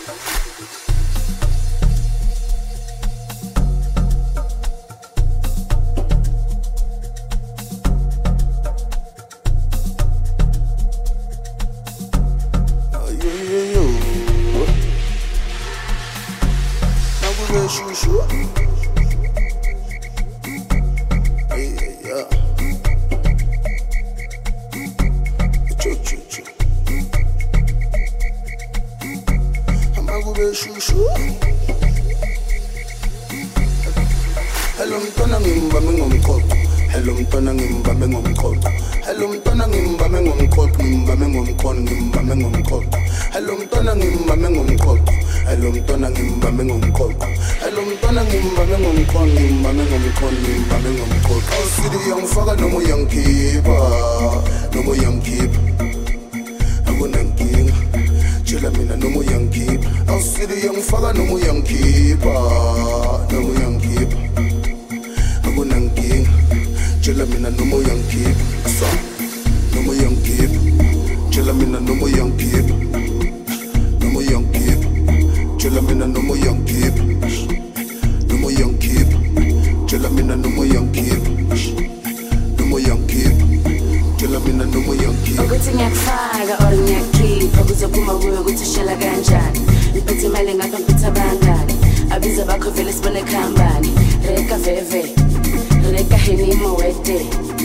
Hello mntwana ngimbambe ngomqoqo. Hello mntwana ngimbambe ngomqoqo. Hello mntwana ngimbambe ngomqoqo, ngimbambe ngomqondo, ngimbambe ngomqoqo. Hello mntwana ngimbambe ngomqoqo. Hello mntwana ngimbambe ngomqoqo. Hello mntwana ngimbambe ngomqondo, ngimbambe ngomqondo, ngimbambe ngomqoqo. Awusidi uyangifaka noma uyangikhipha, noma uyangikhipha. Akunankinga, tshela mina noma uyangikhipha. Awusidi uyangifaka noma uyangikhipha, noma uyangikhipha. Akunankinga, tshela mina noma uyangikhipha. So, noma uyangikhipha. Tshela mina noma uyangikhipha. Noma uyangikhipha. Tshela mina noma uyangikhipha. Noma uyangikhipha. Tshela mina noma uyangikhipha. Noma uyangikhipha. Tshela mina noma uyangikhipha. Ukuthi ngiyakufaka or ngiyakhipha kuzophuma kuwe ukuthi ushela kanjani. Ngiphethe imali ngapha ngiphethe abangani. Abiza bakho vele sibone khambani. Reka veve. Reka heni mowete.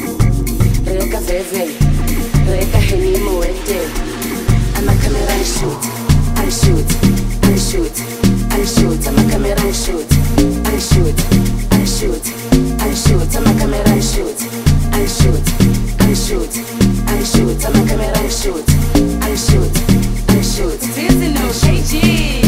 Reka veve. Reka heni mowete. I'm a camera and shoot. And shoot. And shoot. And shoot. I'm a camera and shoot. And shoot. And shoot. And shoot. I'm a camera and shoot. And shoot. And shoot. And shoot. I'm a camera and shoot. And shoot. And shoot. Dancing no KG.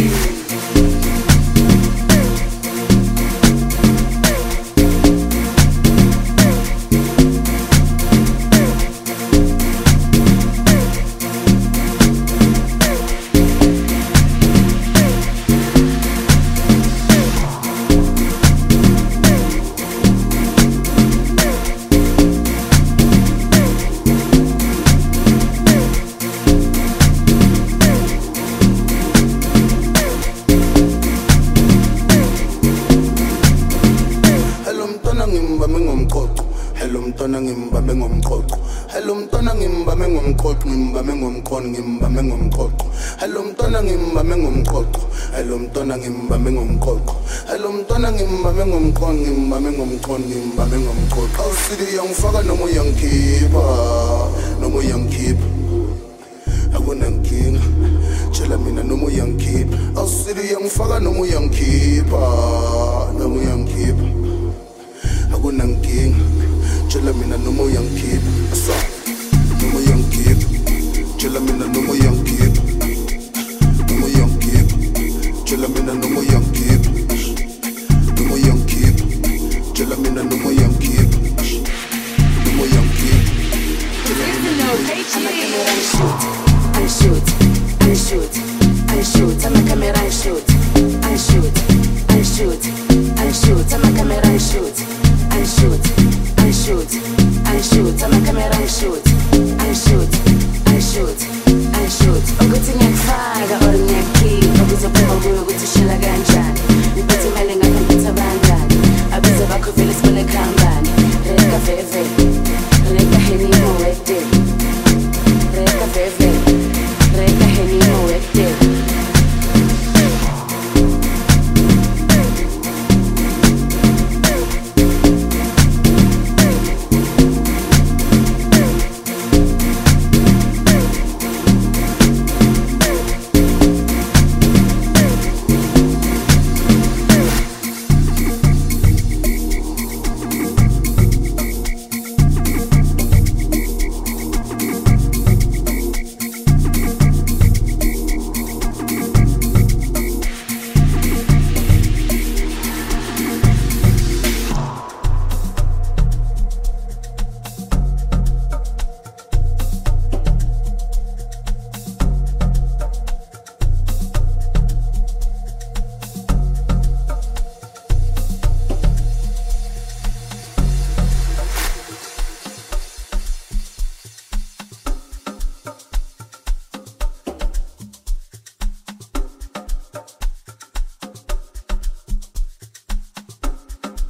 Hello mntwana ngimbambe ngomqoqo. Hello mntwana ngimbambe ngomqoqo, ngimbambe ngomqondo, ngimbambe ngomqoqo. Hello mntwana ngimbambe ngomqoqo. Hello mntwana ngimbambe ngomqoqo. Hello mntwana ngimbambe ngomqondo, ngimbambe ngomqondo, ngimbambe ngomqoqo. Awusidi uyangifaka noma uyangikhipha, noma uyangikhipha. Akunankinga, tshela mina noma uyangikhipha. Awusidi uyangifaka noma uyangikhipha, noma uyangikhipha. Akunankinga, tshela mina noma uyangikhipha. So, noma uyangikhipha. Tshela mina noma uyangikhipha. Noma uyangikhipha. Tshela mina noma uyangikhipha. Noma uyangikhipha. Tshela mina noma uyangikhipha. Noma uyangikhipha. Tshela mina noma uyangikhipha. And shoot. And shoot. And shoot. I'm a camera and shoot. And shoot. And shoot. And shoot. I'm a camera and shoot. And shoot. And shoot. And shoot. I'm a camera and shoot. And shoot. And shoot. And shoot.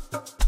Stop.